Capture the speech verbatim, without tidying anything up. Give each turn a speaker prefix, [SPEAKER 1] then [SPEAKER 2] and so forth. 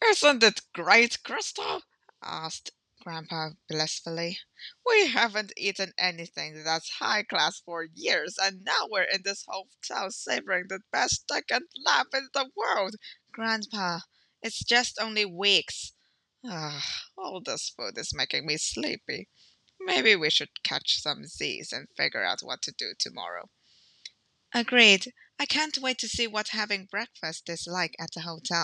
[SPEAKER 1] Isn't it great, Crystal? Asked Grandpa blissfully. We haven't eaten anything that's high class for years, and now we're in this hotel savoring the best second lamp in the world. Grandpa, it's just only weeks. Ah, all this food is making me sleepy. Maybe we should catch some Z's and figure out what to do tomorrow. Agreed. I can't wait to see what having breakfast is like at the hotel.